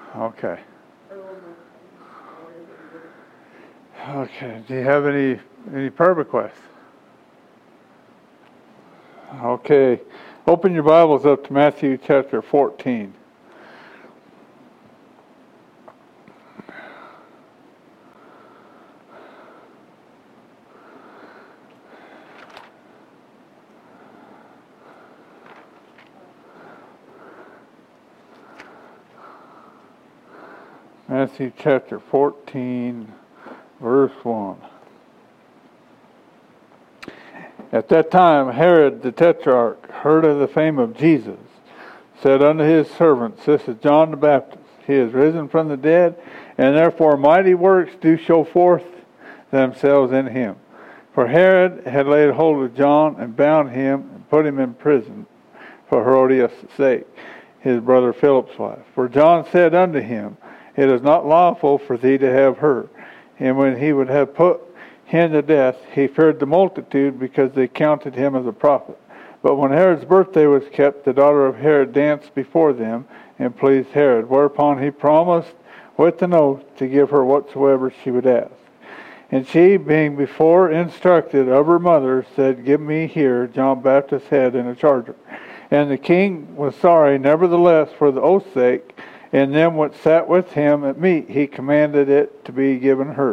Okay. Okay. Do you have any prayer requests? Okay. Open your Bibles up to Matthew chapter 14. Matthew chapter 14, verse 1. At that time Herod the Tetrarch heard of the fame of Jesus, said unto his servants, This is John the Baptist. He is risen from the dead, and therefore mighty works do show forth themselves in him. For Herod had laid hold of John, and bound him, and put him in prison for Herodias' sake, his brother Philip's wife. For John said unto him, It is not lawful for thee to have her. And when he would have put him to death, he feared the multitude, because they counted him as a prophet. But when Herod's birthday was kept, the daughter of Herod danced before them, and pleased Herod. Whereupon he promised with an oath to give her whatsoever she would ask. And she, being before instructed of her mother, said, Give me here John Baptist's head in a charger. And the king was sorry, nevertheless, for the oath's sake, and them which sat with him at meat, he commanded it to be given her.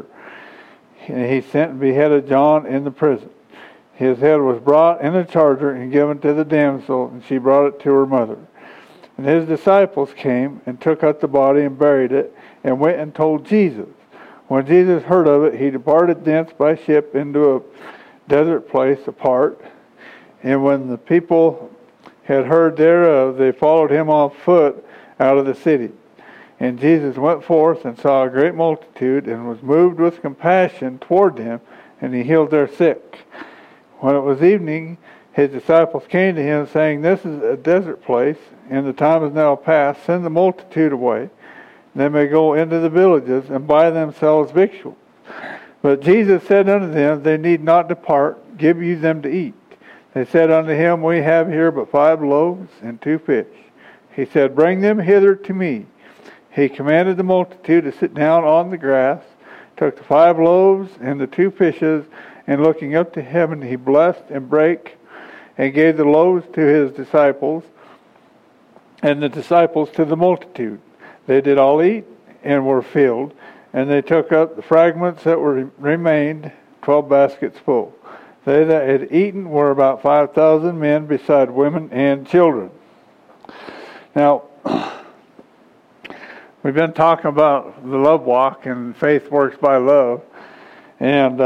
And he sent and beheaded John in the prison. His head was brought in a charger and given to the damsel, and she brought it to her mother. And his disciples came and took up the body and buried it, and went and told Jesus. When Jesus heard of it, he departed thence by ship into a desert place apart. And when the people had heard thereof, they followed him on foot out of the city. And Jesus went forth and saw a great multitude, and was moved with compassion toward them, and he healed their sick. When it was evening, his disciples came to him, saying, This is a desert place, and the time is now past. Send the multitude away. They may go into the villages and buy themselves victuals. But Jesus said unto them, They need not depart. Give you them to eat. They said unto him, We have here but 5 loaves and 2 fish. He said, Bring them hither to me. He commanded the multitude to sit down on the grass, took the 5 loaves and the 2 fishes, and looking up to heaven, he blessed and brake, and gave the loaves to his disciples, and the disciples to the multitude. They did all eat, and were filled, and they took up the fragments that remained, 12 baskets full. They that had eaten were about 5,000 men, beside women and children. Now, we've been talking about the love walk and faith works by love. And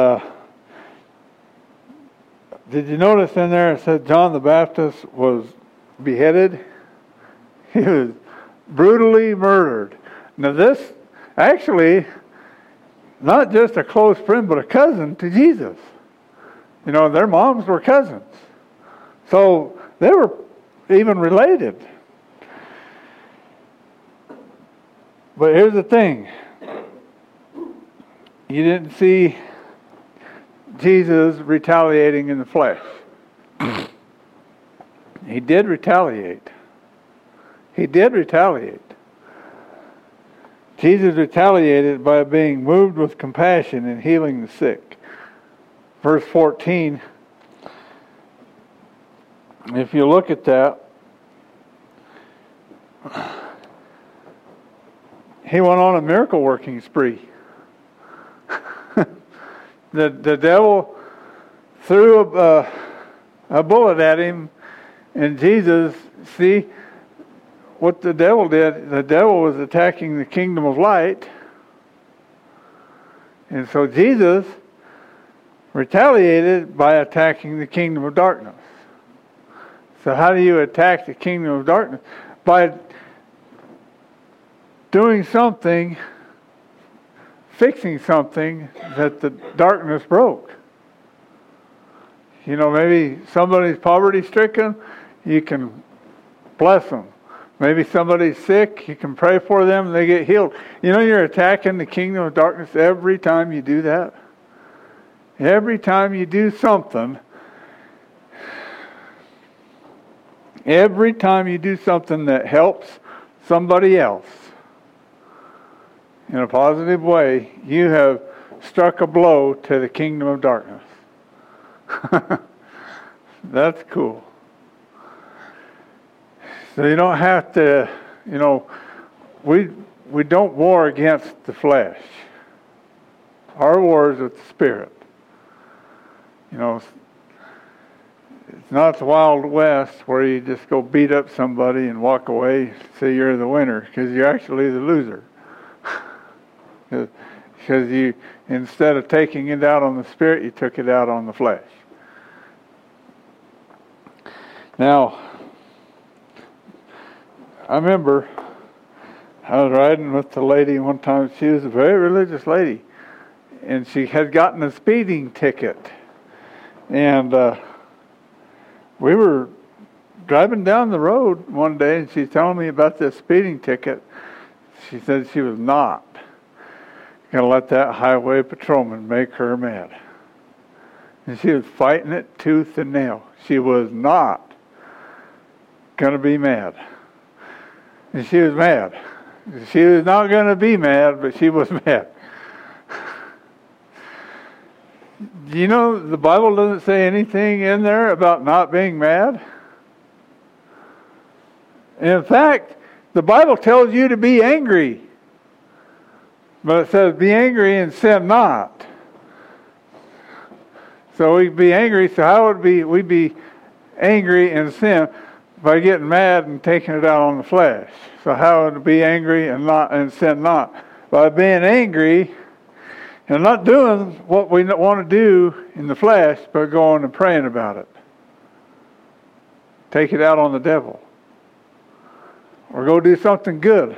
did you notice in there it said John the Baptist was beheaded? He was brutally murdered. Now this, actually, not just a close friend, but a cousin to Jesus. You know, their moms were cousins. So they were even related. But here's the thing. You didn't see Jesus retaliating in the flesh. He did retaliate. He did retaliate. Jesus retaliated by being moved with compassion and healing the sick. Verse 14, if you look at that, he went on a miracle working spree. The devil threw a bullet at him, and Jesus, see what the devil did. The devil was attacking the kingdom of light, and so Jesus retaliated by attacking the kingdom of darkness. So how do you attack the kingdom of darkness? By doing something, fixing something that the darkness broke. You know, maybe somebody's poverty stricken, you can bless them. Maybe somebody's sick, you can pray for them and they get healed. You know, you're attacking the kingdom of darkness every time you do that. Every time you do something, every time you do something that helps somebody else, in a positive way, you have struck a blow to the kingdom of darkness. That's cool. So you don't have to, we don't war against the flesh. Our war is with the Spirit. It's not the Wild West where you just go beat up somebody and walk away, say you're the winner, because you're actually the loser. Because you, instead of taking it out on the Spirit, you took it out on the flesh. Now, I remember I was riding with the lady one time. She was a very religious lady, and she had gotten a speeding ticket. And we were driving down the road one day, and she's telling me about this speeding ticket. She said she was not going to let that highway patrolman make her mad. And she was fighting it tooth and nail. She was not going to be mad. And she was mad. She was not going to be mad, but she was mad. You know, the Bible doesn't say anything in there about not being mad. In fact, the Bible tells you to be angry. But it says, be angry and sin not. So we'd be angry, so how would we be angry and sin? By getting mad and taking it out on the flesh. So how would it be angry and sin not? By being angry and not doing what we want to do in the flesh, but going and praying about it. Take it out on the devil. Or go do something good.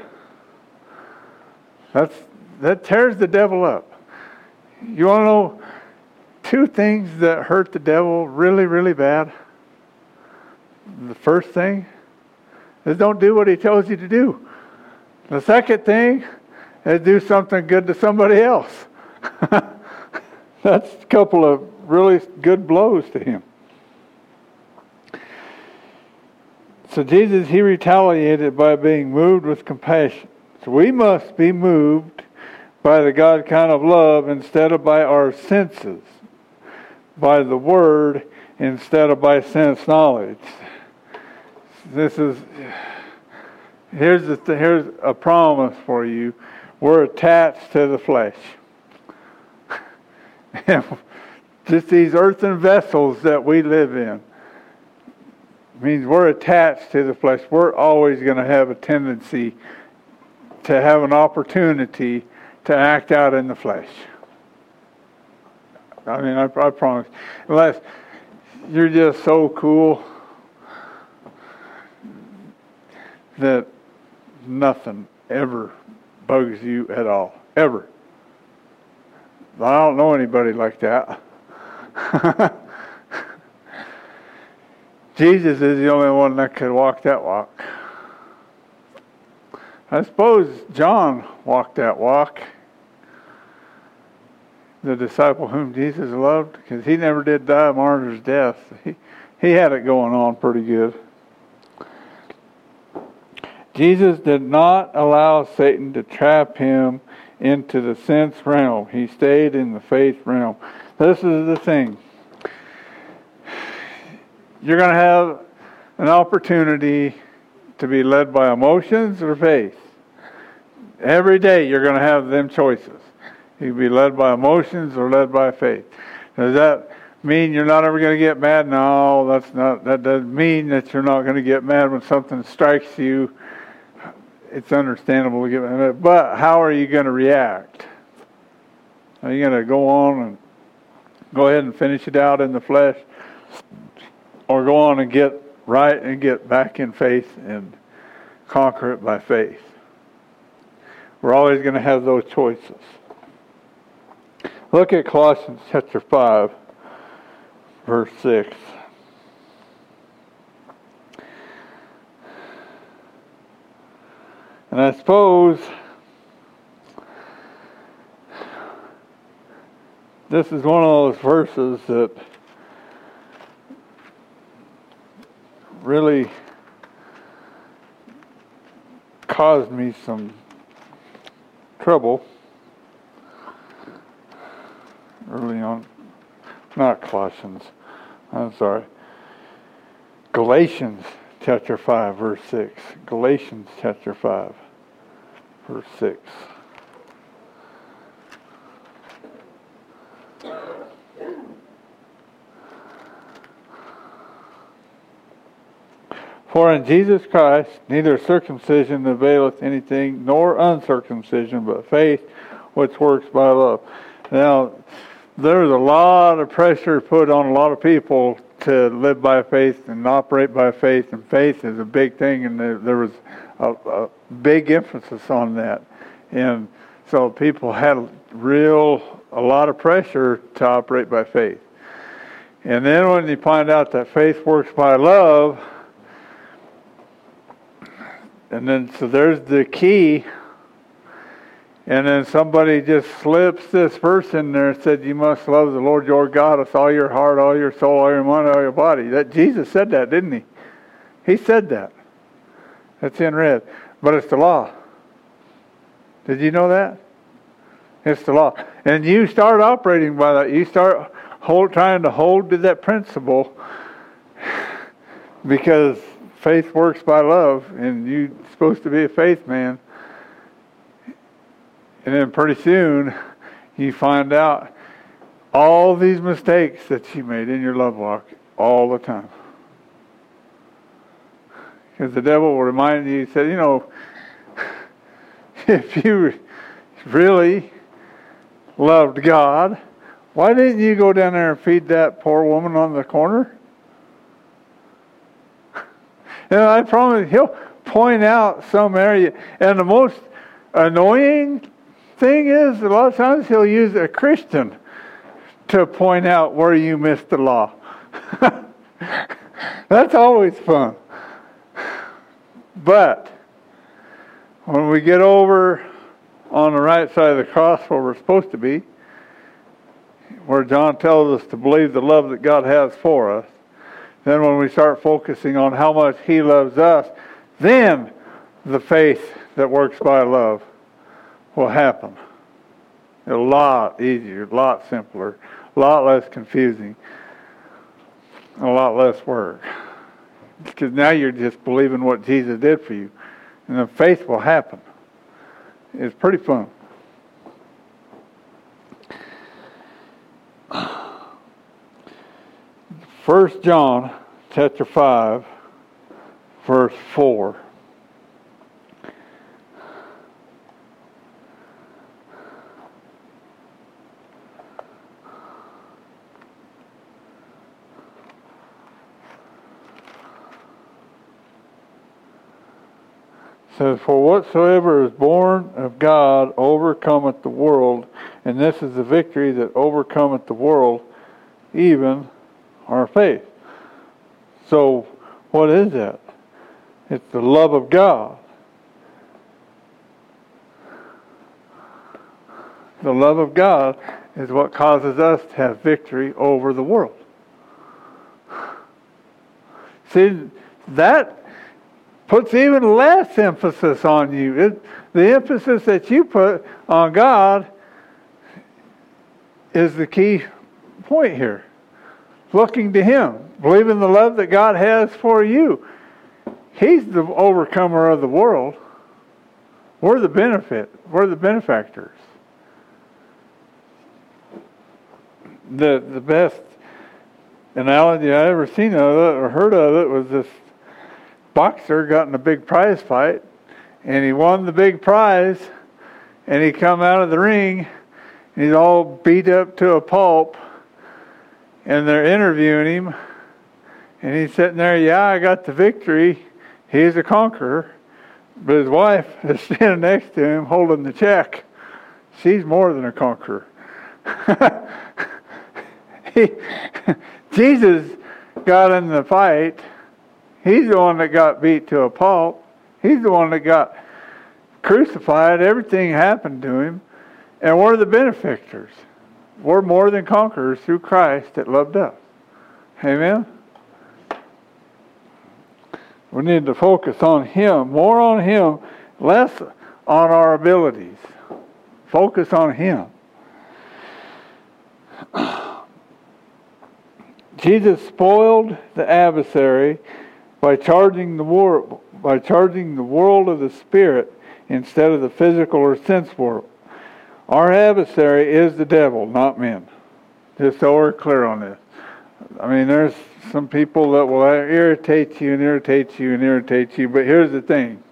That tears the devil up. You want to know 2 things that hurt the devil really, really bad? The first thing is don't do what he tells you to do. The second thing is do something good to somebody else. That's a couple of really good blows to him. So Jesus, he retaliated by being moved with compassion. So we must be moved by the God kind of love instead of by our senses, by the Word instead of by sense knowledge. Here's a promise for you. We're attached to the flesh. Just these earthen vessels that we live in means we're attached to the flesh. We're always going to have a tendency to have an opportunity to act out in the flesh. I mean, I promise. Unless you're just so cool that nothing ever bugs you at all. Ever. I don't know anybody like that. Jesus is the only one that could walk that walk. I suppose John walked that walk. The disciple whom Jesus loved, because he never did die a martyr's death. He had it going on pretty good. Jesus did not allow Satan to trap him into the sense realm. He stayed in the faith realm. This is the thing. You're going to have an opportunity to be led by emotions or faith. Every day you're going to have them choices. You can be led by emotions or led by faith. Does that mean you're not ever going to get mad? No, that doesn't mean that you're not going to get mad when something strikes you. It's understandable to get mad. But how are you going to react? Are you going to go on and go ahead and finish it out in the flesh? Or go on and get right and get back in faith and conquer it by faith? We're always going to have those choices. Look at Colossians chapter 5, verse 6. And I suppose this is one of those verses that really caused me some trouble early on. Not Colossians. I'm sorry. Galatians chapter 5, verse 6. Galatians chapter 5, verse 6. For in Jesus Christ neither circumcision availeth anything, nor uncircumcision, but faith which works by love. Now, there's a lot of pressure put on a lot of people to live by faith and operate by faith, and faith is a big thing, and there was a big emphasis on that. And so people had a lot of pressure to operate by faith. And then when you find out that faith works by love, and then so there's the key, and then somebody just slips this verse in there and said, you must love the Lord your God with all your heart, all your soul, all your mind, all your body. That Jesus said that, didn't he? He said that. That's in red. But it's the law. Did you know that? It's the law. And you start operating by that. You start trying to hold to that principle, because faith works by love, and you're supposed to be a faith man. And then pretty soon, you find out all these mistakes that you made in your love walk all the time. Because the devil will remind you, he said, you know, if you really loved God, why didn't you go down there and feed that poor woman on the corner? And I promise he'll point out some area. And the most annoying thing is, a lot of times he'll use a Christian to point out where you missed the law. That's always fun. But when we get over on the right side of the cross where we're supposed to be, where John tells us to believe the love that God has for us, then when we start focusing on how much he loves us, then the faith that works by love will happen. A lot easier, a lot simpler, a lot less confusing, a lot less work. Because now you're just believing what Jesus did for you. And the faith will happen. It's pretty fun. First John chapter 5, verse 4. Says, for whatsoever is born of God overcometh the world, and this is the victory that overcometh the world, even our faith. So, what is that? It's the love of God. The love of God is what causes us to have victory over the world. See, that puts even less emphasis on you. The emphasis that you put on God is the key point here. Looking to him, believing the love that God has for you. He's the overcomer of the world. We're the benefactors. The best analogy I ever seen of it or heard of it was this boxer got in a big prize fight, and he won the big prize, and he come out of the ring, and he's all beat up to a pulp, and they're interviewing him, and he's sitting there, yeah, I got the victory. He's a conqueror. But his wife is standing next to him holding the check. She's more than a conqueror. Jesus got in the fight. He's the one that got beat to a pulp. He's the one that got crucified. Everything happened to him. And we're the benefactors. We're more than conquerors through Christ that loved us. Amen? We need to focus on him, more on him, less on our abilities. Focus on Him. Jesus spoiled the adversary by charging the world of the spirit instead of the physical or sense world. Our adversary is the devil, not men. Just so we're clear on this. I mean, there's some people that will irritate you and irritate you and irritate you, but here's the thing.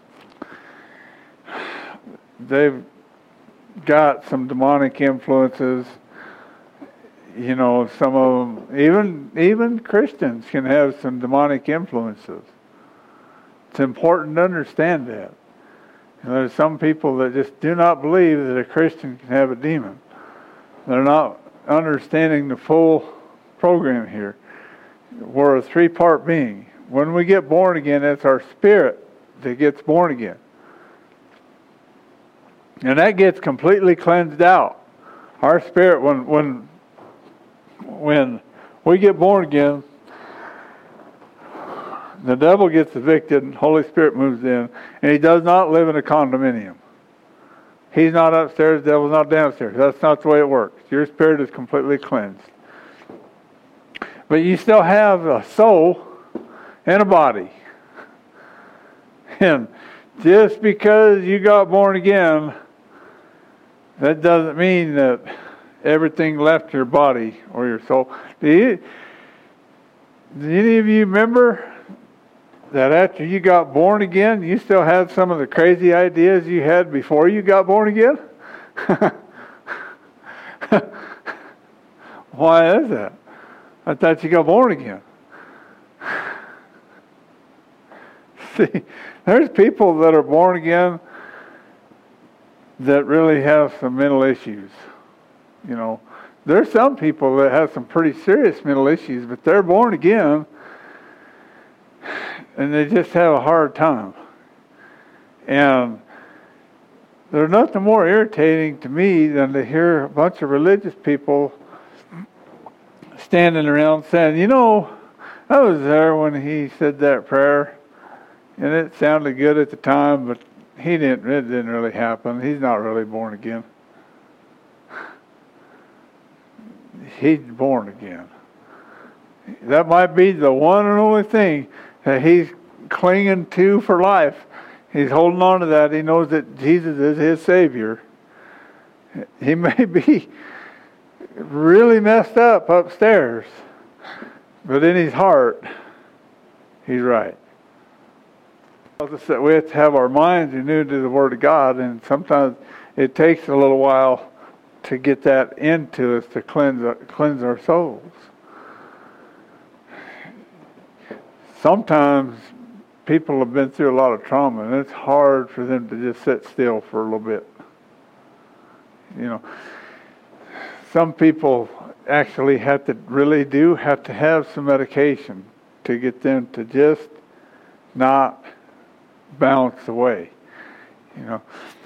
They've got some demonic influences. You know, some of them, even Christians can have some demonic influences. It's important to understand that. And there's some people that just do not believe that a Christian can have a demon. They're not understanding the full program here. We're a three-part being. When we get born again, it's our spirit that gets born again. And that gets completely cleansed out. Our spirit, when we get born again, the devil gets evicted and Holy Spirit moves in, and he does not live in a condominium. He's not upstairs, the devil's not downstairs. That's not the way it works. Your spirit is completely cleansed. But you still have a soul and a body. And just because you got born again, that doesn't mean that everything left your body or your soul. Do any of you remember that after you got born again, you still had some of the crazy ideas you had before you got born again? Why is that? I thought you got born again. See, there's people that are born again that really have some mental issues. You know, there's some people that have some pretty serious mental issues, but they're born again and they just have a hard time. And there's nothing more irritating to me than to hear a bunch of religious people standing around saying, you know, I was there when he said that prayer and it sounded good at the time, but it didn't really happen. He's not really born again. He's born again. That might be the one and only thing that he's clinging to for life. He's holding on to that. He knows that Jesus is his Savior. He may be really messed up upstairs, but in his heart, he's right. We have to have our minds renewed to the Word of God, and sometimes it takes a little while to get that into us to cleanse our souls. Sometimes people have been through a lot of trauma, and it's hard for them to just sit still for a little bit. You know, some people actually have to have some medication to get them to just not bounce away. You know,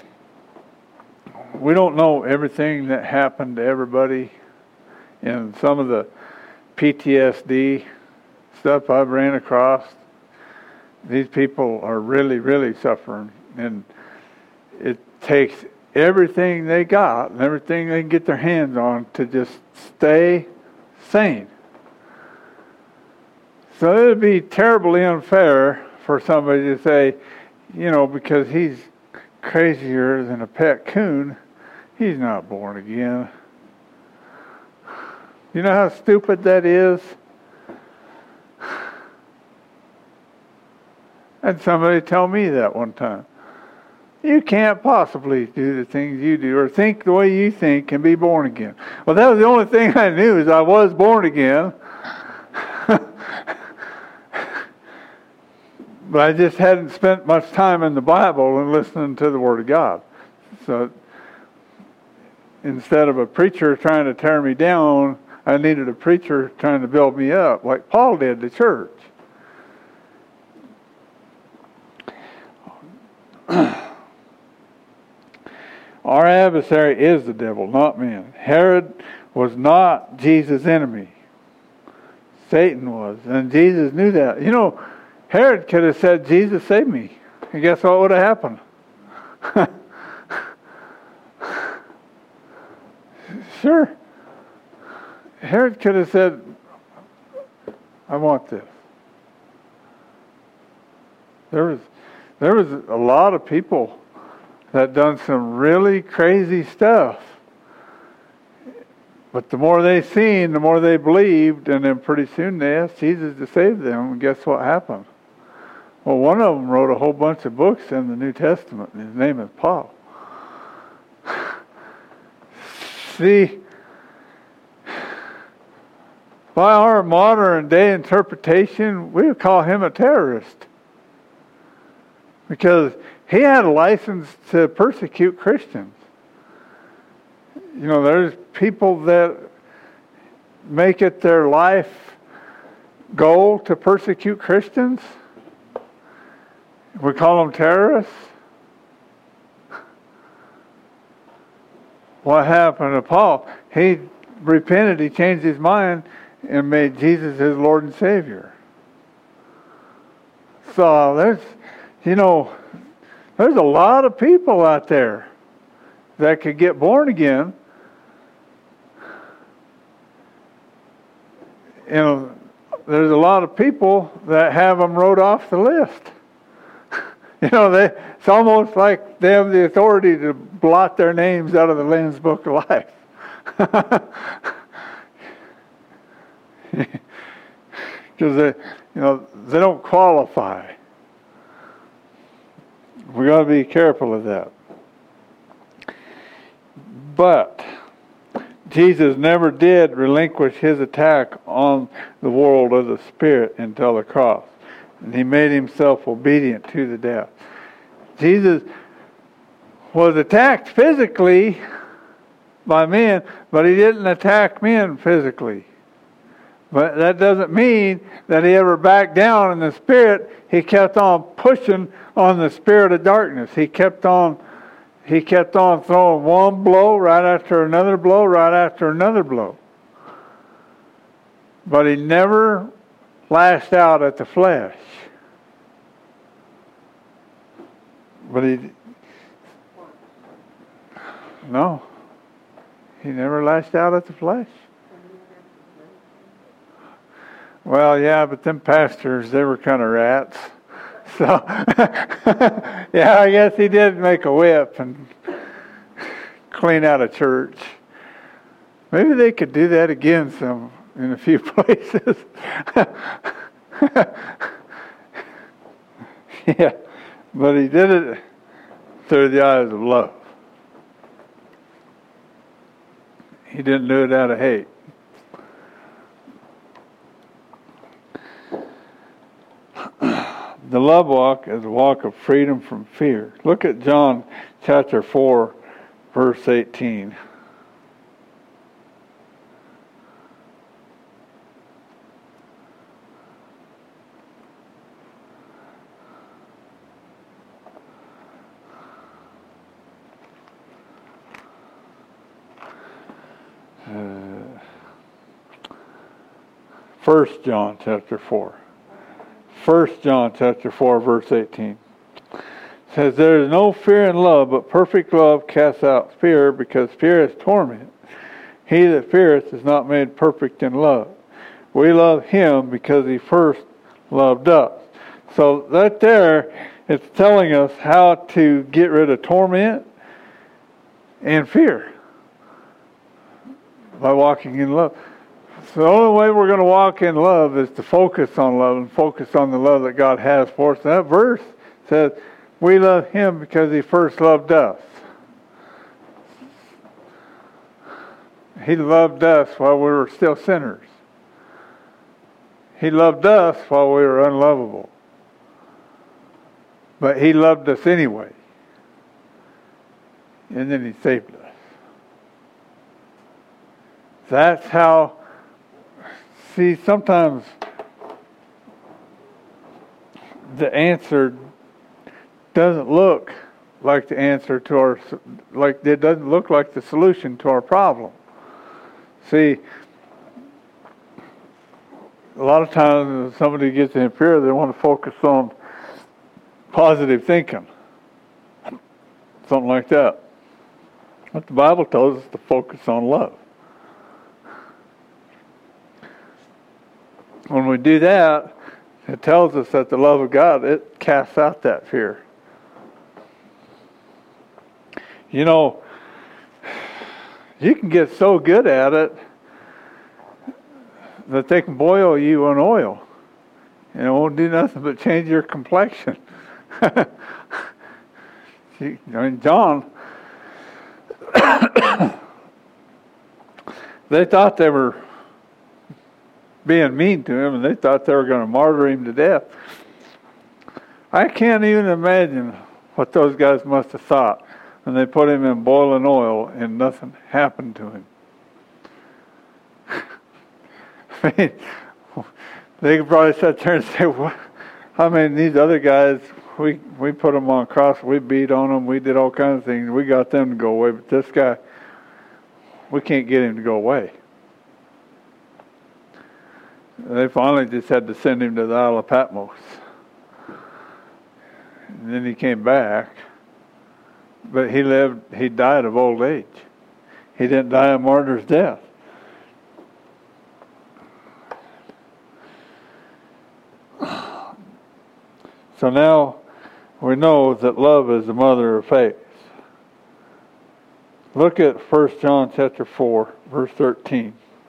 we don't know everything that happened to everybody, and some of the PTSD stuff I've ran across, these people are really, really suffering, and it takes everything they got and everything they can get their hands on to just stay sane. So it would be terribly unfair for somebody to say, you know, because he's crazier than a pet coon, he's not born again. You know how stupid that is? Had somebody tell me that one time. You can't possibly do the things you do or think the way you think and be born again. Well, that was the only thing I knew, is I was born again. But I just hadn't spent much time in the Bible and listening to the Word of God. So instead of a preacher trying to tear me down, I needed a preacher trying to build me up, like Paul did the church. Our adversary is the devil, not man. Herod was not Jesus' enemy. Satan was. And Jesus knew that. You know, Herod could have said, Jesus, save me. And guess what would have happened? Sure. Herod could have said, I want this. There was a lot of people that done some really crazy stuff. But the more they seen, the more they believed, and then pretty soon they asked Jesus to save them, and guess what happened? Well, one of them wrote a whole bunch of books in the New Testament, and his name is Paul. See, by our modern day interpretation, we would call him a terrorist. Because he had a license to persecute Christians. You know, there's people that make it their life goal to persecute Christians. We call them terrorists. What happened to Paul? He repented, he changed his mind, and made Jesus his Lord and Savior. So there's a lot of people out there that could get born again. You know, there's a lot of people that have them wrote off the list. You know, it's almost like they have the authority to blot their names out of the Lamb's Book of Life. Because they don't qualify. We got to be careful of that. But Jesus never did relinquish his attack on the world of the Spirit until the cross. And he made himself obedient to the death. Jesus was attacked physically by men, but he didn't attack men physically. But that doesn't mean that he ever backed down in the Spirit. He kept on pushing on the spirit of darkness. He kept on throwing one blow right after another blow, right after another blow. But he never lashed out at the flesh. But he never lashed out at the flesh. Well, yeah, but them pastors, they were kind of rats. So, yeah, I guess he did make a whip and clean out a church. Maybe they could do that again in a few places. Yeah, but he did it through the eyes of love. He didn't do it out of hate. The love walk is a walk of freedom from fear. Look at John chapter 4, verse 18. First John chapter 4. 1 John chapter 4, verse 18 says, there is no fear in love, but perfect love casts out fear, because fear is torment. He that feareth is not made perfect in love. We love him because he first loved us. So that there, it's telling us how to get rid of torment and fear by walking in love. So the only way we're going to walk in love is to focus on love and focus on the love that God has for us. And that verse says, we love him because he first loved us. He loved us while we were still sinners. He loved us while we were unlovable. But he loved us anyway. And then he saved us. That's how... See, sometimes the answer doesn't look like the answer to our, like it doesn't look like the solution to our problem. See, a lot of times when somebody gets in fear, they want to focus on positive thinking. Something like that. But the Bible tells us to focus on love. when we do that, it tells us that the love of God, it casts out that fear. You know, you can get so good at it that they can boil you in oil. And it won't do nothing but change your complexion. John, they thought they were being mean to him, and they thought they were going to martyr him to death. I can't even imagine what those guys must have thought when they put him in boiling oil and nothing happened to him. I mean, they could probably sit there and say, "What? I mean, these other guys, we put them on a cross, we beat on them, we did all kinds of things, we got them to go away, but this guy, we can't get him to go away." They finally just had to send him to the Isle of Patmos. And then he came back, but he died of old age. He didn't die a martyr's death. So now we know that love is the mother of faith. Look at 1 John chapter 4, verse 13.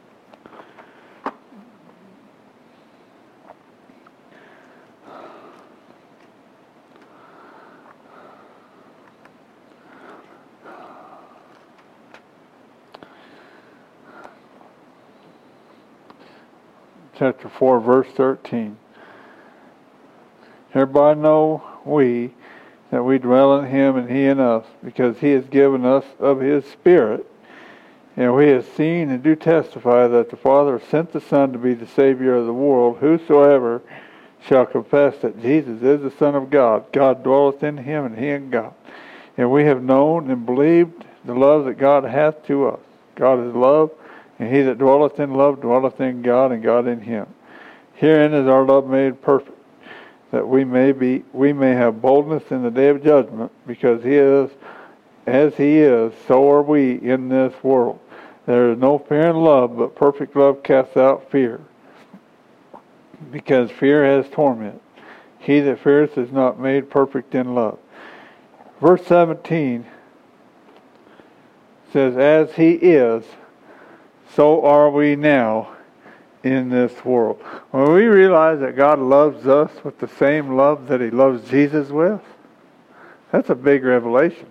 Chapter 4, verse 13. Hereby know we that we dwell in him and he in us, because he has given us of his Spirit. And we have seen and do testify that the Father sent the Son to be the Savior of the world. Whosoever shall confess that Jesus is the Son of God, God dwelleth in him and he in God. And we have known and believed the love that God hath to us. God is love, and he that dwelleth in love dwelleth in God, and God in him. Herein is our love made perfect, that we may have boldness in the day of judgment, because he is as he is, so are we in this world. There is no fear in love, but perfect love casts out fear, because fear has torment. He that feareth is not made perfect in love. Verse 17 says, as he is, so are we now in this world. When we realize that God loves us with the same love that he loves Jesus with, that's a big revelation.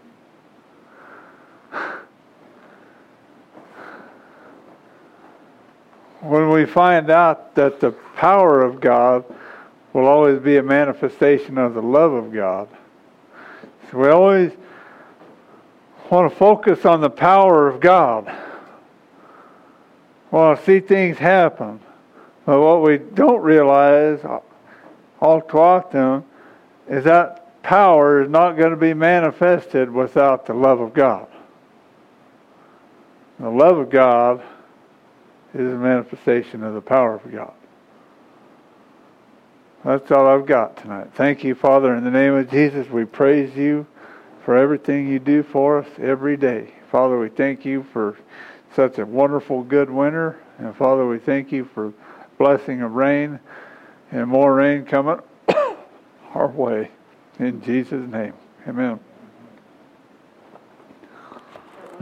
When we find out that the power of God will always be a manifestation of the love of God, so we always want to focus on the power of God. We want to see things happen. But what we don't realize all too often is that power is not going to be manifested without the love of God. The love of God is a manifestation of the power of God. That's all I've got tonight. Thank you, Father. In the name of Jesus, we praise you for everything you do for us every day. Father, we thank you for such a wonderful, good winter. And Father, we thank you for blessing of rain and more rain coming our way. In Jesus' name, amen.